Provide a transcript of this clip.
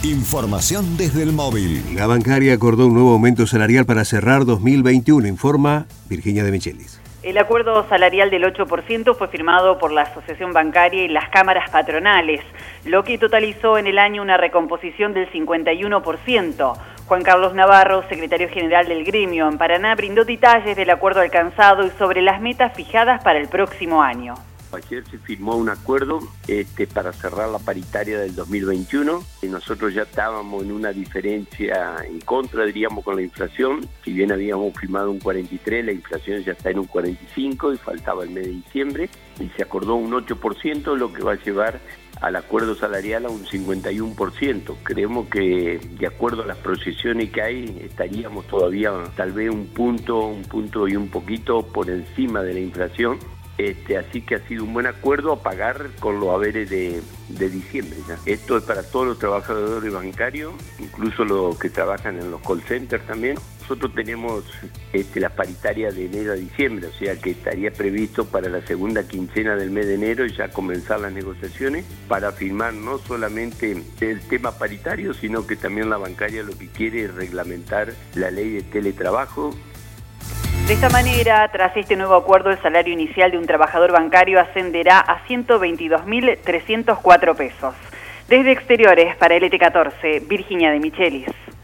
Información desde el móvil. La bancaria acordó un nuevo aumento salarial para cerrar 2021, informa Virginia de Michelis. El acuerdo salarial del 8% fue firmado por la Asociación Bancaria y las cámaras patronales, lo que totalizó en el año una recomposición del 51%. Juan Carlos Navarro, secretario general del gremio en Paraná, brindó detalles del acuerdo alcanzado y sobre las metas fijadas para el próximo año. Ayer se firmó un acuerdo para cerrar la paritaria del 2021 y nosotros ya estábamos en una diferencia en contra, diríamos, con la inflación. Si bien habíamos firmado un 43, la inflación ya está en un 45 y faltaba el mes de diciembre y se acordó un 8%, lo que va a llevar al acuerdo salarial a un 51%. Creemos que, de acuerdo a las proyecciones que hay, estaríamos todavía tal vez un punto y un poquito por encima de la inflación. Así que ha sido un buen acuerdo a pagar con los haberes de diciembre. ¿Ya? Esto es para todos los trabajadores bancarios, incluso los que trabajan en los call centers también. Nosotros tenemos la paritaria de enero a diciembre, o sea que estaría previsto para la segunda quincena del mes de enero ya comenzar las negociaciones para firmar no solamente el tema paritario, sino que también la bancaria lo que quiere es reglamentar la ley de teletrabajo. De esta manera, tras este nuevo acuerdo, el salario inicial de un trabajador bancario ascenderá a 122.304 pesos. Desde Exteriores, para LT14, Virginia de Michelis.